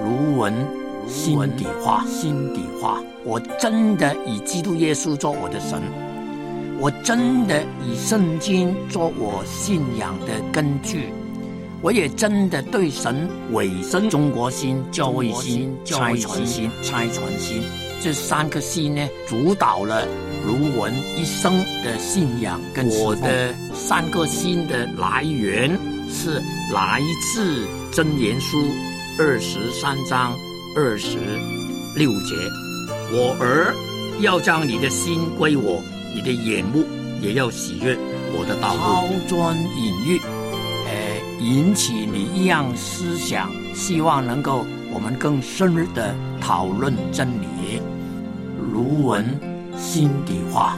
卢文心底话，我真的以基督耶稣做我的神，我真的以圣经做我信仰的根据，我也真的对神委身中国心、教会心、差传心这三个心呢，主导了卢文一生的信仰跟侍奉。我的三个心的来源是来自箴言书23章26节，我儿要将你的心归我，你的眼目也要喜悦我的道路。抛砖引玉，引起你一样思想，希望能够我们更深入的讨论真理。卢文心底话。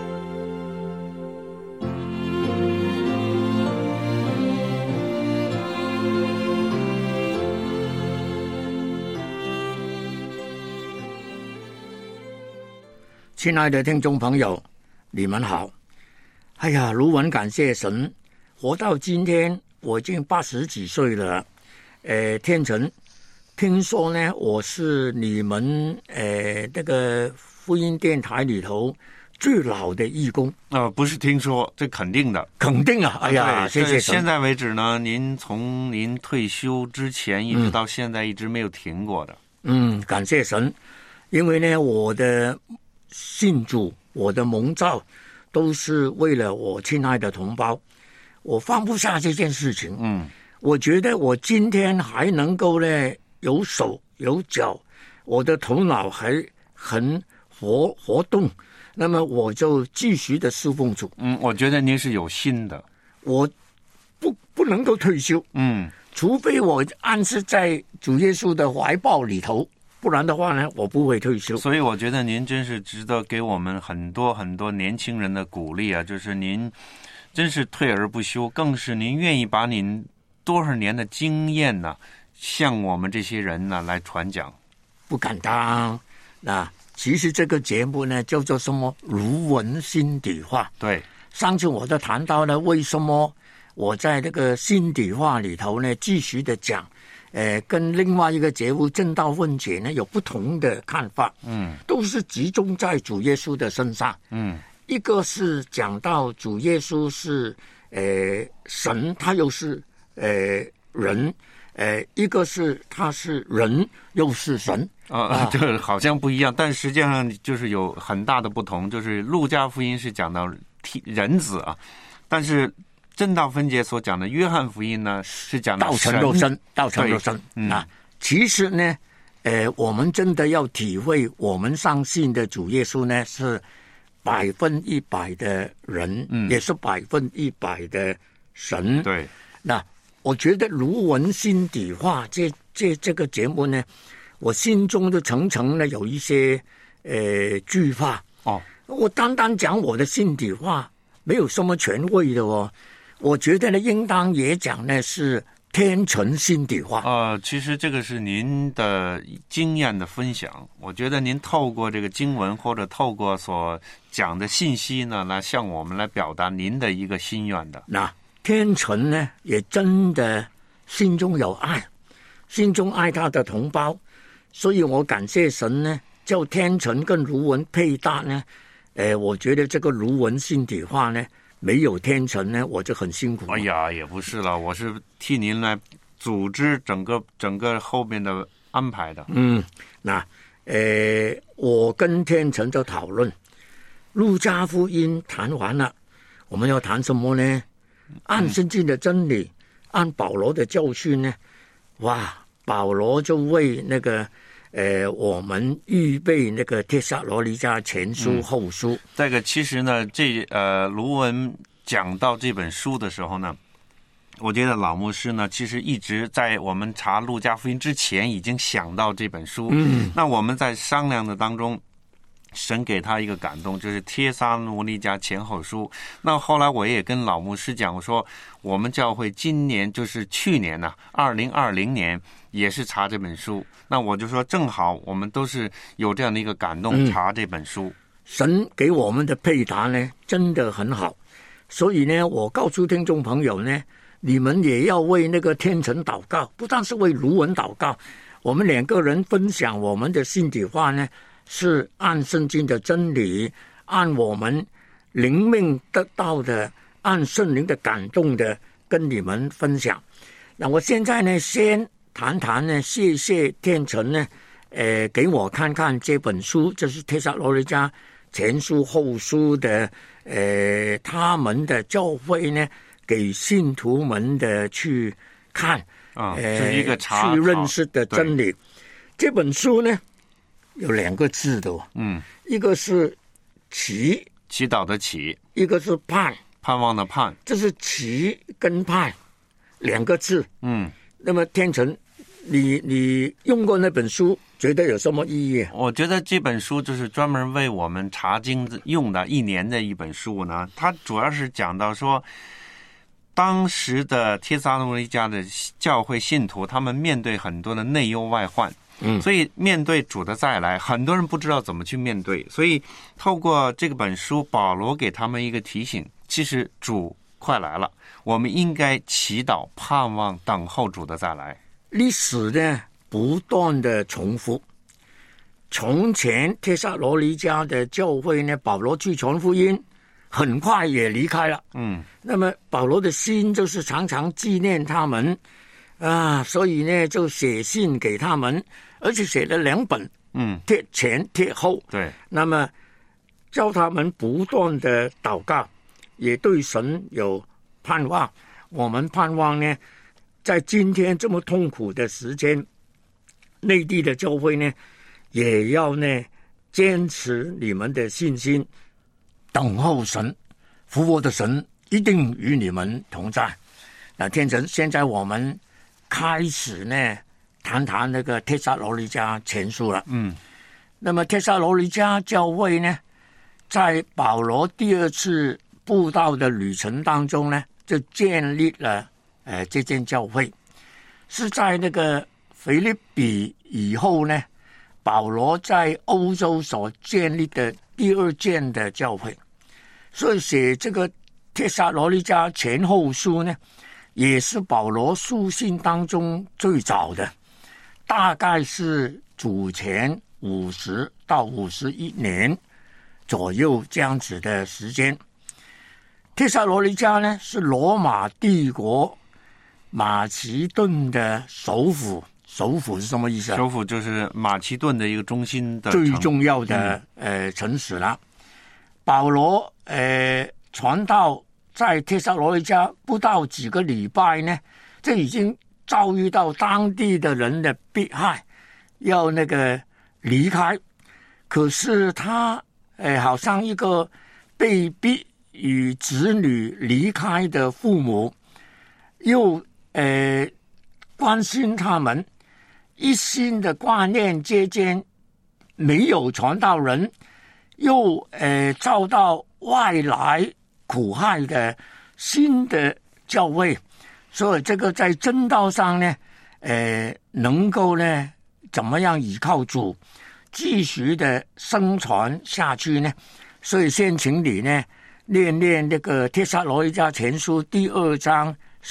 亲爱的听众朋友，你们好。哎呀，卢文感谢神，活到今天，我已经80几岁了。天成，听说呢，我是你们这个福音电台里头最老的义工。 不是听说，这肯定的， 肯定啊！哎呀，谢谢神。 现在为止呢，从您退休之前一直到现在，一直没有停过的。 感谢神，因为呢，我的信主，我的蒙召，都是为了我亲爱的同胞，我放不下这件事情。我觉得我今天还能够呢，有手有脚，我的头脑还很活动，那么我就继续的侍奉主。 我觉得您是有心的， 我不能够退休。除非我安置在主耶稣的怀抱里头，不然的话呢，我不会退休。 所以我觉得您真是值得给我们很多很多年轻人的鼓励啊！就是您真是退而不休，更是您愿意把您多少年的经验呢，向我们这些人呢来传讲。 不敢当。那其实这个节目呢，叫做什么？卢文心底话。对，上次我都谈到了为什么我在这个心底话里头呢，继续的讲。跟另外一个节目正道问解呢有不同的看法，都是集中在主耶稣的身上，一个是讲到主耶稣是神，他又是人，一个是他是人又是神这好像不一样，但实际上就是有很大的不同，就是路加福音是讲到人子啊，但是正道分解所讲的约翰福音呢，是讲到道成肉身其实呢，我们真的要体会，我们相信的主耶稣呢是100%的人，也是100%的神。对，那我觉得卢文心底话这个节目呢，我心中的层呢有一些惧怕。我单单讲我的心底话，没有什么权威的哦。我觉得呢，应当也讲呢是天成心底话。 其实这个是您的经验的分享。我觉得您透过这个经文或者透过所讲的信息呢，来向我们来表达您的一个心愿的。 那天成呢，也真的心中有爱，心中爱他的同胞，所以我感谢神呢，叫天成跟卢文配搭呢。我觉得这个卢文心底话呢，没有天成呢，我就很辛苦。 哎呀，也不是了，我是替您来组织整个后面的安排的。 那我跟天成就讨论，路加福音谈完了，我们要谈什么呢？按圣经的真理，按保罗的教训呢？保罗就为那个我们预备那个帖撒罗尼迦前书后书。 这个其实呢，卢文讲到这本书的时候呢，我觉得老牧师呢，其实一直在我们查路加福音之前已经想到这本书。那我们在商量的当中，神给他一个感动，就是帖撒罗尼迦前后书。那后来我也跟老牧师讲，我说我们教会今年就是去年呢，2020年也是查这本书。那我就说正好我们都是有这样的一个感动，查这本书。 神给我们的配搭呢，真的很好。所以呢，我告诉听众朋友呢，你们也要为那个天成祷告，不但是为卢文祷告。 我们2个人分享我们的心底话呢，是按圣经的真理，按我们灵命得到的，按圣灵的感动的跟你们分享。那我现在呢，先谈谈呢，谢谢天成呢，给我看看这本书，这是帖撒罗尼迦前书后书的，他们的教会呢，给信徒们的去看， 是一个查去认识的真理。这本书呢，有2个字的，一个是祈祷的祈， 一个是盼望的盼， 这是祈跟盼2个字。那么天成，你用过那本书，觉得有什么意义？ 我觉得这本书就是专门为我们查经用的1年的一本书呢。它主要是讲到说，当时的帖撒罗尼迦的教会信徒，他们面对很多的内忧外患，所以面对主的再来，很多人不知道怎么去面对。所以透过这本书，保罗给他们一个提醒，其实主快来了，我们应该祈祷、盼望、等候主的再来。 历史呢不断的重复，从前帖撒罗尼迦的教会呢，保罗去传福音，很快也离开了。那么保罗的心就是常常纪念他们啊，所以呢就写信给他们，而且写了2本，贴前贴后。 对， 那么叫他们不断的祷告，也对神有盼望。我们盼望呢，在今天这么痛苦的时间，内地的教会呢，也要呢坚持你们的信心，等候神，复活的神一定与你们同在。那天成，现在我们开始呢谈谈那个帖撒罗尼迦前书了。那么帖撒罗尼迦教会呢，在保罗第2次布道的旅程当中呢，就建立了这间教会，是在那个腓立比以后呢，保罗在欧洲所建立的第2间的教会。所以写这个帖撒罗尼迦前后书呢，也是保罗书信当中最早的，大概是主前50到51年左右这样子的时间。帖撒罗尼迦呢，是罗马帝国马其顿的首府。首府是什么意思？ 首府就是马其顿的一个中心的最重要的城市了。保罗传道在帖撒罗尼迦不到几个礼拜呢，这已经遭遇到当地的人的迫害，要那个离开。可是他好像一个被逼与子女离开的父母，又关心他们，一心的挂念接见，没有传道人，又遭到外来苦害的新的教会，所以这个在真道上呢，能够呢怎么样依靠主继续的生存下去呢？所以先请你呢念念这个帖撒罗尼迦前书第2章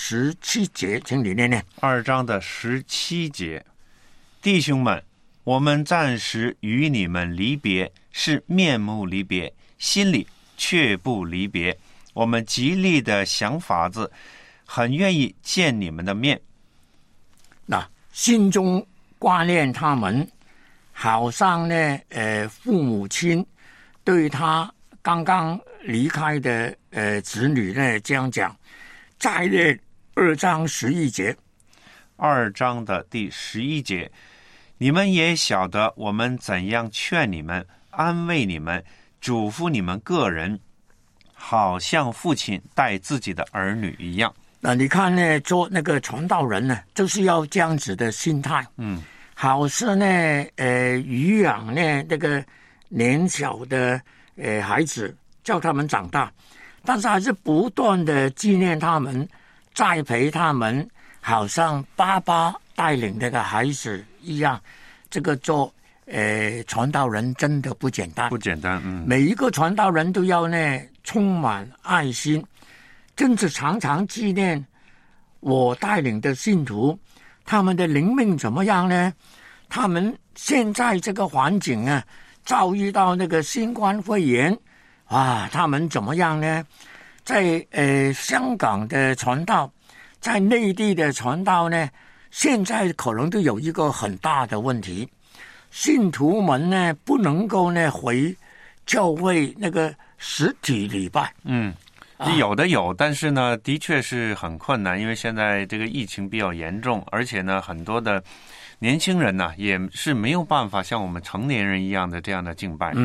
17节，请你念念。 2章的17节，弟兄们，我们暂时与你们离别，是面目离别，心里却不离别。我们极力的想法子，很愿意见你们的面。 那心中挂念他们，好像呢父母亲对他刚刚离开的子女呢这样讲。再念2章11节。 2章的第11节，你们也晓得我们怎样劝你们、安慰你们、嘱咐你们个人，好像父亲待自己的儿女一样。 那你看呢，做那个传道人呢，就是要这样子的心态。好是呢育养呢这个年小的孩子，叫他们长大，但是还是不断的纪念他们，栽培他们，好像爸爸带领那个孩子一样。这个做传道人真的不简单， 不简单。 每一个传道人都要呢充满爱心，真是常常纪念我带领的信徒，他们的灵命怎么样呢？ 他们现在这个环境啊，遭遇到那个新冠肺炎啊，他们怎么样呢？在香港的传道，在内地的传道呢，现在可能都有一个很大的问题，信徒们呢不能够呢回教会那个实体礼拜。 有的有，但是呢，的确是很困难，因为现在这个疫情比较严重，而且呢，很多的年轻人呢也是没有办法像我们成年人一样的这样的敬拜。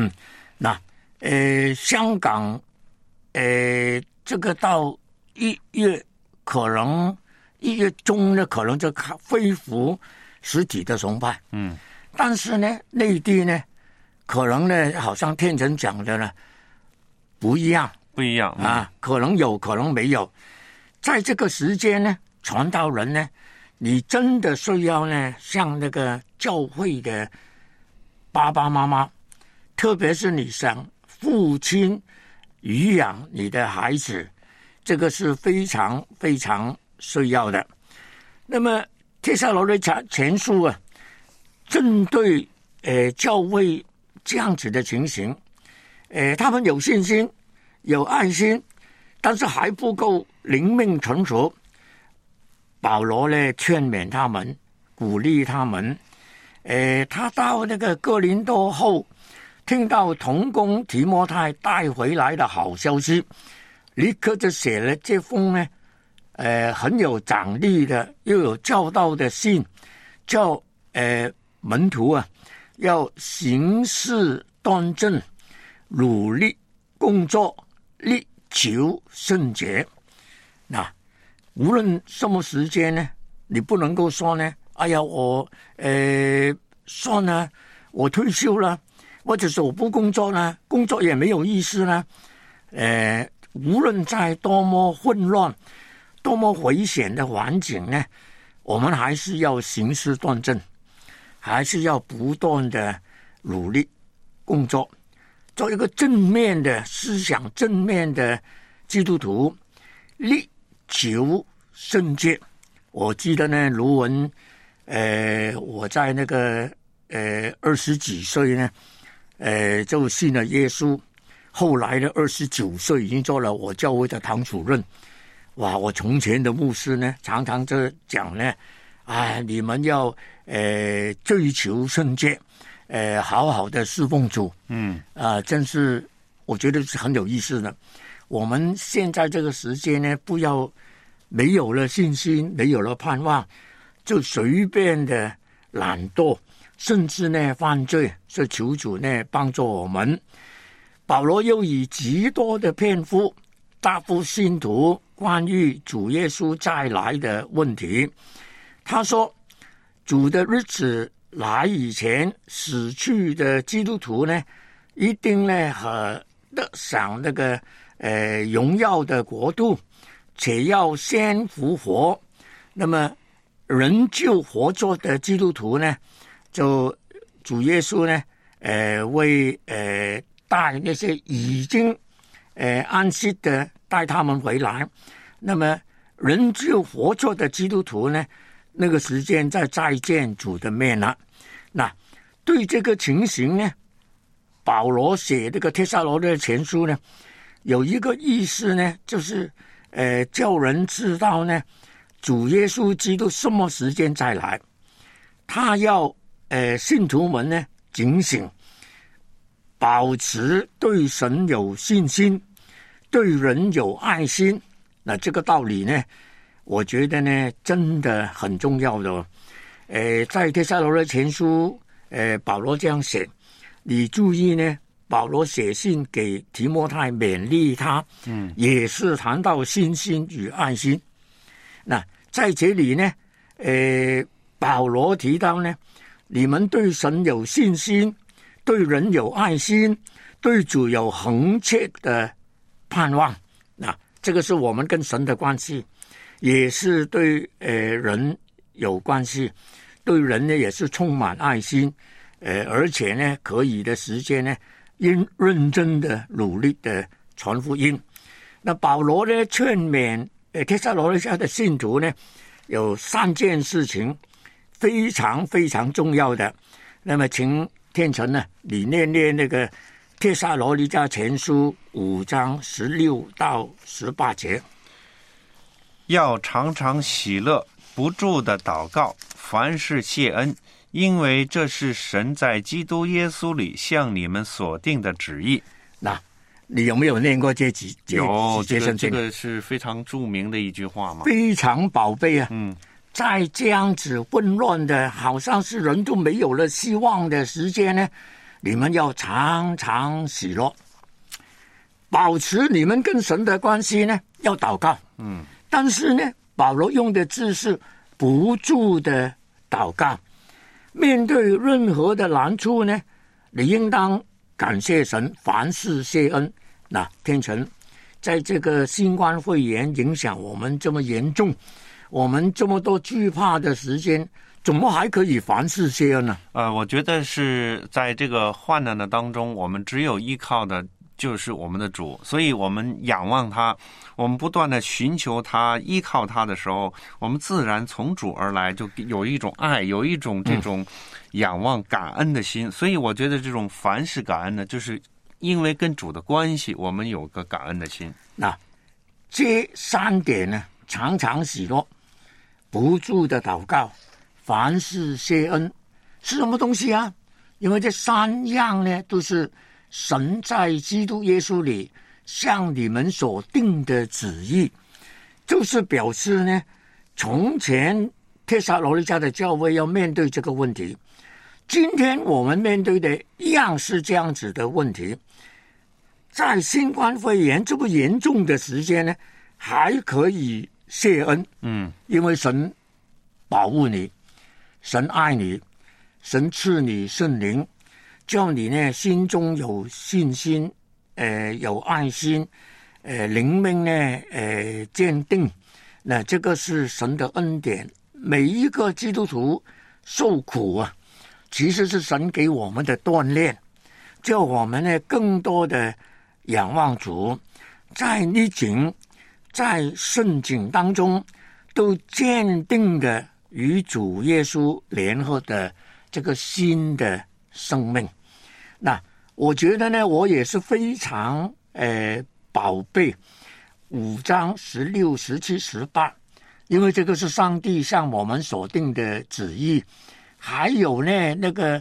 香港这个到1月可能1月中呢，可能就恢复实体的崇拜。但是呢，内地呢，可能呢，好像天成讲的呢，不一样啊，可能有，可能没有。在这个时间呢，传道人呢，你真的需要呢，像那个教会的爸爸妈妈，特别是你想父亲育养你的孩子，这个是非常非常需要的。那么帖撒罗尼迦前书啊，针对教会这样子的情形，他们有信心有爱心，但是还不够灵命成熟。保罗呢劝勉他们，鼓励他们。他到那个哥林多后，听到同工提摩太带回来的好消息，立刻就写了这封呢很有长力的又有教导的信，叫门徒啊要行事端正，努力工作，力求圣洁。那无论什么时间呢，你不能够说呢，哎呀，我算了，我退休了，或者是我不工作了，工作也没有意思了。无论在多么混乱、多么危险的环境呢，我们还是要行事端正，还是要不断的努力工作，做一个正面的思想、正面的基督徒，力求圣洁。我记得呢，卢文，我在那个20几岁呢，就信了耶稣。后来的29岁已经做了我教会的堂主任。哇，我从前的牧师呢，常常就讲呢，你们要追求圣洁，好好的侍奉主。真是我觉得是很有意思的。我们现在这个时间呢，不要没有了信心，没有了盼望，就随便的懒惰，甚至呢犯罪，是求主呢帮助我们。保罗又以极多的篇幅答复信徒关于主耶稣再来的问题。他说，主的日子来以前，死去的基督徒呢，一定呢得享那个荣耀的国度，且要先复活。那么仍旧活着的基督徒呢，就主耶稣呢为带那些已经安息的带他们回来。那么仍旧活着的基督徒呢，那个时间再见主的面了。那对这个情形呢，保罗写这个帖撒罗尼迦前书呢，有一个意思呢，就是叫人知道呢，主耶稣基督什么时间再来，他要信徒们呢警醒，保持对神有信心，对人有爱心。那这个道理呢，我觉得呢真的很重要的。在帖撒罗尼迦前书保罗这样写，你注意呢，保罗写信给提摩太勉励他，也是谈到信心与爱心。那在这里呢保罗提到呢，你们对神有信心，对人有爱心，对主有恒切的盼望。那这个是我们跟神的关系，也是对人有关系，对人呢也是充满爱心，而且呢可以的时间呢认真的努力的传福音。那保罗呢劝勉帖撒罗尼迦的信徒呢，有3件事情非常非常重要的。那么请天成呢，你念那个帖撒罗尼迦前书5章16到18节。 要常常喜乐，不住的祷告，凡事谢恩，因为这是神在基督耶稣里向你们所定的旨意。 那你有没有念过这几节？ 有，这个是非常著名的一句话嘛， 非常宝贝啊。在这样子混乱的，好像是人都没有了希望的时间呢，你们要常常喜乐，保持你们跟神的关系呢，要祷告。但是呢，保罗用的字是不住的祷告。面对任何的难处呢，你应当感谢神，凡事谢恩。那天成，在这个新冠肺炎影响我们这么严重，我们这么多惧怕的时间，怎么还可以凡事谢恩呢？ 我觉得是在这个患难的当中，我们只有依靠的就是我们的主，所以我们仰望他，我们不断的寻求他，依靠他的时候，我们自然从主而来，就有一种爱，有一种这种仰望感恩的心。所以我觉得这种凡事感恩呢，就是因为跟主的关系，我们有个感恩的心。 那这3点呢，常常喜乐，不住的祷告，凡事谢恩，是什么东西啊？因为这3样呢，都是神在基督耶稣里向你们所定的旨意，就是表示呢，从前帖撒罗尼迦的教会要面对这个问题，今天我们面对的一样是这样子的问题。在新冠肺炎这么严重的时间呢，还可以谢恩。因为神保护你，神爱你，神赐你圣灵，叫你呢心中有信心，有爱心，灵命呢坚定。那这个是神的恩典。每一个基督徒受苦啊，其实是神给我们的锻炼，叫我们呢更多的仰望主，在逆境，在顺境当中，都坚定的与主耶稣联合的这个新的生命。那我觉得呢，我也是非常宝贝5章16、17、18，因为这个是上帝向我们所定的旨意。还有呢，那个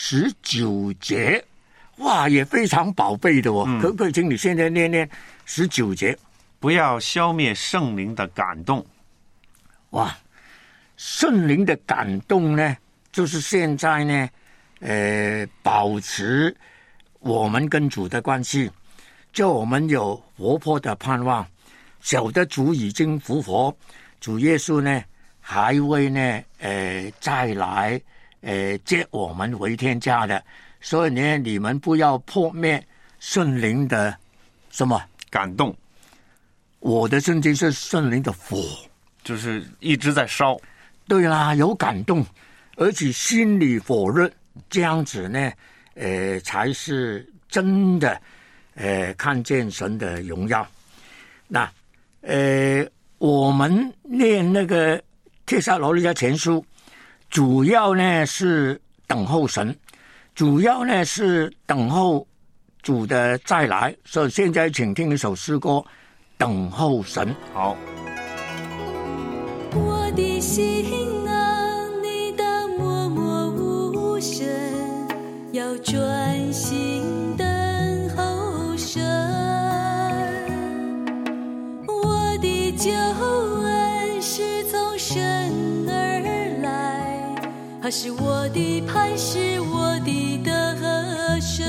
19节，哇，也非常宝贝的哦。可不可以请你现在念念19节？ 不要消灭圣灵的感动。 哇，圣灵的感动呢，就是现在呢，保持我们跟主的关系，叫我们有活泼的盼望，晓得主已经复活，主耶稣呢还会呢再来接我们回天家的。所以呢，你们不要破灭圣灵的什么感动。 我的圣经是圣灵的火， 就是一直在烧。 对啦，有感动，而且心里火热，这样子呢才是真的看见神的荣耀。那我们念那个帖撒罗尼迦前书，主要呢是等候神，主要呢是等候主的再来。所以现在请听一首诗歌，等候神。 好。 我的心啊，你当默默无声，要专心等候神。我的救恩是从神而来，他是我的磐石，我的得胜。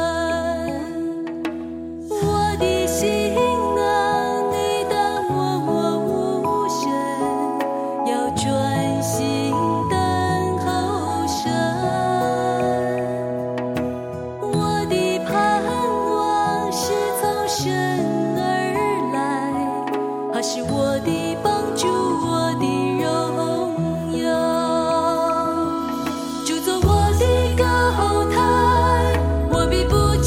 我的心啊，你当默默无声，要专心等候神。我的盼望是从神而来，他是我的帮助，我的荣耀。主做我的高台，我必不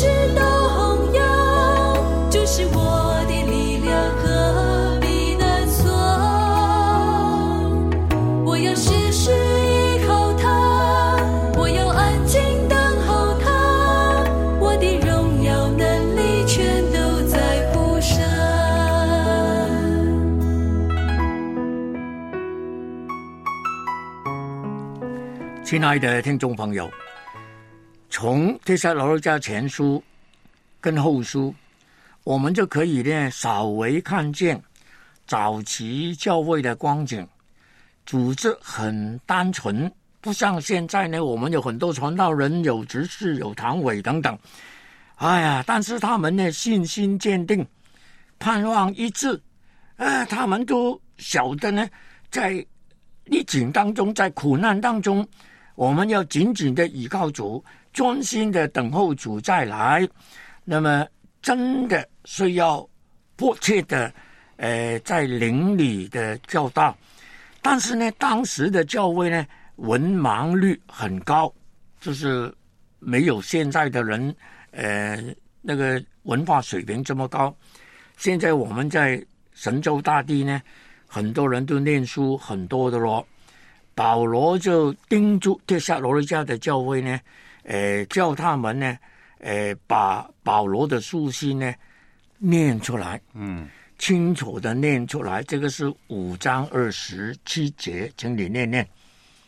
亲爱的听众朋友，从帖撒罗尼迦前书跟后书，我们就可以呢稍微看见早期教会的光景，组织很单纯，不像现在呢，我们有很多传道人，有执事，有堂委等等。哎呀，但是他们呢信心坚定，盼望一致，他们都晓得呢，在逆境当中，在苦难当中，我们要紧紧的倚靠主，专心的等候主再来。那么真的需要迫切的在灵里的教导。但是呢，当时的教会呢文盲率很高，就是没有现在的人那个文化水平这么高。现在我们在神州大地呢，很多人都念书很多的咯。保罗就叮嘱帖撒罗尼迦的教会呢，叫他们呢，把保罗的书信呢念出来，清楚的念出来。这个是5章27节，请你念念。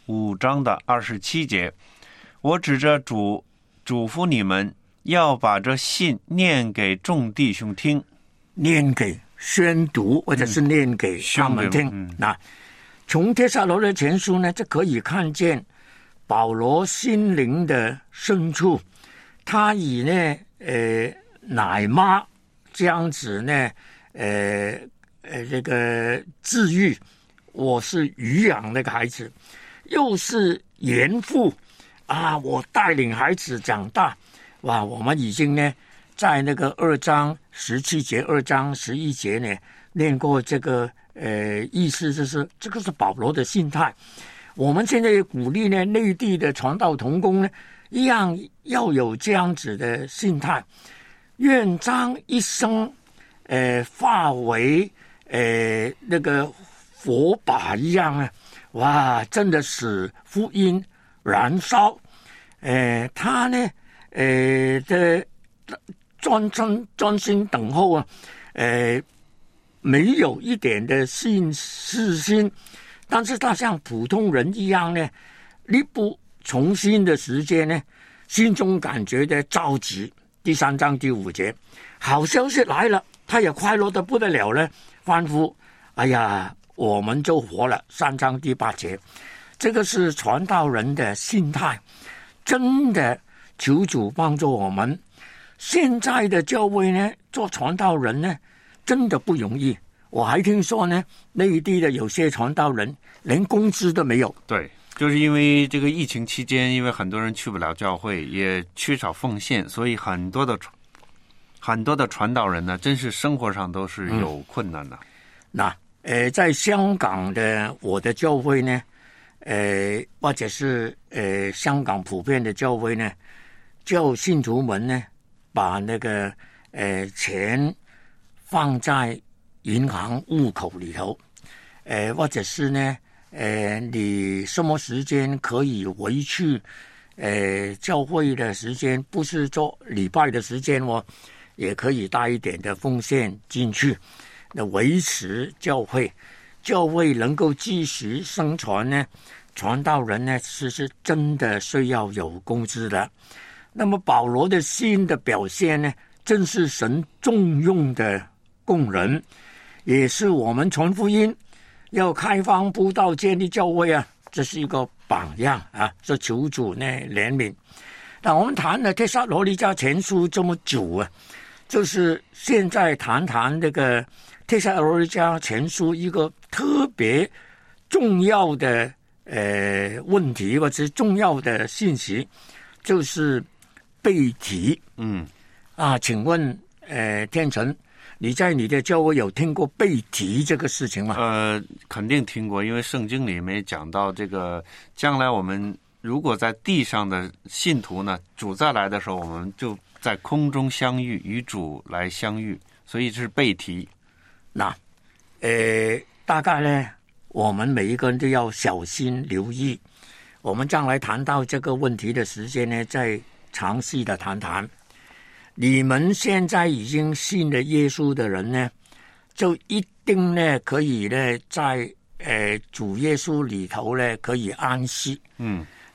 5章的27节，我指着主嘱咐你们，要把这信念给众弟兄听， 念给宣读，或者是念给他们听。那从帖撒罗尼迦前书呢，就可以看见保罗心灵的深处，他以呢奶妈这样子呢这个治愈我是乳养那个孩子，又是严父啊，我带领孩子长大。哇，我们已经呢在那个2章17节、2章11节呢念过这个意思，就是这个是保罗的心态。我们现在也鼓励呢内地的传道同工呢一样要有这样子的心态，愿将一生化为那个火把一样啊！哇，真的使福音燃烧。他呢的专心等候啊，没有一点的私心，但是他像普通人一样呢，力不从心的时间呢，心中感觉的着急。第3章第5节，好消息来了，他也快乐的不得了了，欢呼，哎呀，我们就活了。3章第8节，这个是传道人的心态。真的求主帮助我们。现在的教会呢，做传道人呢真的不容易。我还听说呢，内地的有些传道人连工资都没有。 对，就是因为这个疫情期间，因为很多人去不了教会，也缺少奉献，所以很多的传道人呢，真是生活上都是有困难的。 那在香港的我的教会呢，或者是香港普遍的教会呢，叫信徒们呢把那个钱放在银行户口里头，或者是呢你什么时间可以回去教会的时间，不是做礼拜的时间哦，也可以带一点的奉献进去，那维持教会能够继续生存呢，传道人呢是真的需要有工资的。那么保罗的心的表现呢，正是神重用的工人，也是我们传福音要开放布道建立教会啊，这是一个榜样啊，说求主呢怜悯。那我们谈了帖撒罗尼迦前书这么久啊，就是现在谈谈这个帖撒罗尼迦前书一个特别重要的问题，或者是重要的信息，就是背题。请问天成，你在你的教会有听过背题这个事情吗？ 肯定听过，因为圣经里面讲到这个，将来我们如果在地上的信徒呢，主再来的时候，我们就在空中相遇，与主来相遇，所以是背题。 那大概呢，我们每一个人都要小心留意。我们将来谈到这个问题的时间呢，再详细的谈谈。你们现在已经信了耶稣的人呢，就一定呢可以呢在主耶稣里头呢可以安息。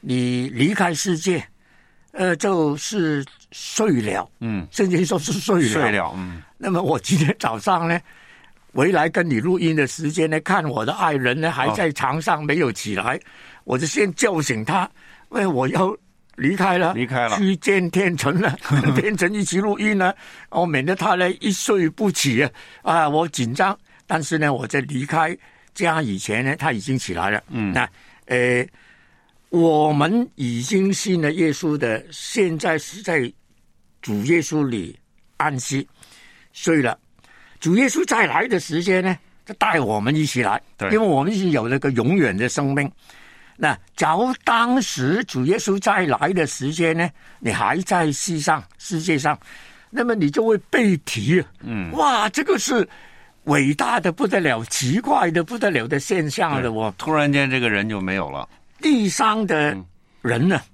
你离开世界，就是睡了。圣经说是睡了。 睡了。 那么我今天早上呢，回来跟你录音的时间呢，看我的爱人呢还在床上没有起来，我就先叫醒他，因为我要离开了，去见天成了，跟天成一起录音呢，免得他呢一睡不起啊，我紧张。但是呢，我在离开家以前呢，他已经起来了。那我们已经信了耶稣的，现在是在主耶稣里安息睡了。主耶稣再来的时间呢，就带我们一起来，因为我们已经有了个永远的生命。那假如当时主耶稣再来的时间呢，你还在世界上，那么你就会被提了。哇，这个是伟大的不得了，奇怪的不得了的现象了。我突然间这个人就没有了。 地上的人呢，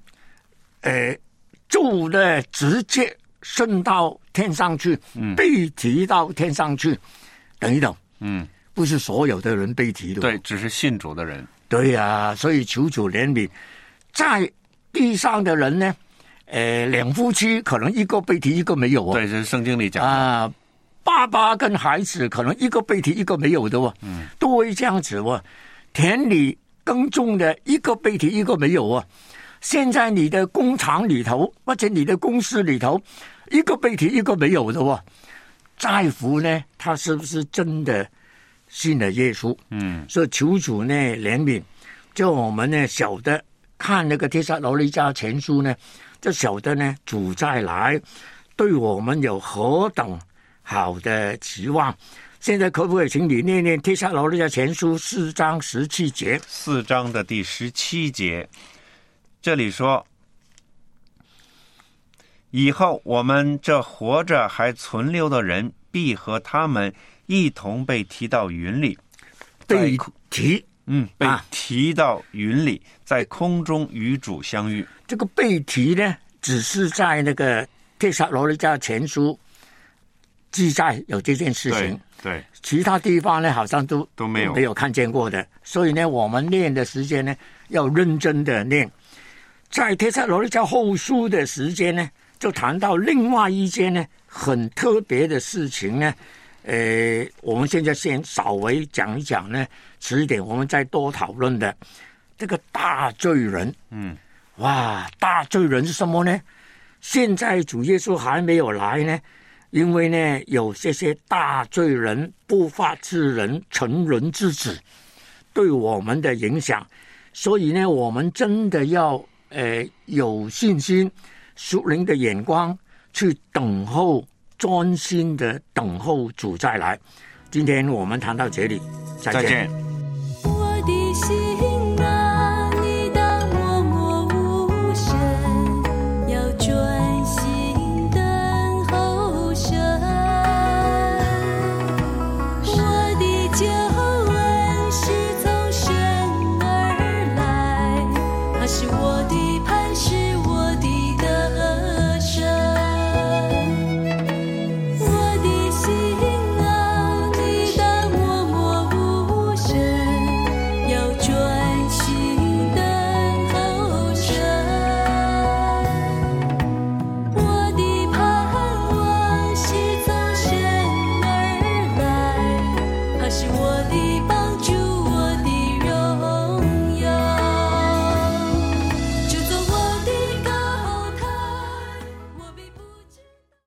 就呢直接升到天上去，被提到天上去。等一等，不是所有的人被提的， 对，只是信主的人。 对呀，所以求主怜悯，在地上的人呢，两夫妻可能一个被提，一个没有哦。 对，这是圣经里讲的。 爸爸跟孩子可能一个被提，一个没有的哦。都会这样子哦。田里耕种的一个被提，一个没有哦。现在你的工厂里头或者你的公司里头，一个被提，一个没有的哦。在乎呢，他是不是真的信了耶稣？所以求主呢怜悯，就我们呢晓得看那个帖撒罗尼迦前书呢，就晓得呢主再来对我们有何等好的期望。现在可不可以请你念念帖撒罗尼迦前书4章17节 ？4章的第17节，这里说：以后我们这活着还存留的人，必和他们一同被提到云里。 被提， 被提到云里，在空中与主相遇。 这个被提呢，只是在那个帖撒罗尼迦前书记载有这件事情。 对， 其他地方呢好像都没有看见过的。所以呢，我们念的时间呢要认真的念。在帖撒罗尼迦后书的时间呢，就谈到另外一件呢很特别的事情呢。我们现在先稍微讲一讲呢，迟一点我们再多讨论的这个大罪人。哇，大罪人是什么呢？现在主耶稣还没有来呢，因为呢有这些大罪人、不法之人、成人之子对我们的影响，所以呢我们真的要有信心、属灵的眼光去等候，专心的等候主再来。今天我们谈到这里，再见。 我的心啊，你当默默无声，要专心等候神。我的救恩是从神而来，他是我的磐石，我的得胜。我的心啊，你当默默无声，要专心等候神。我的盼望是从神而来，他是我的帮助。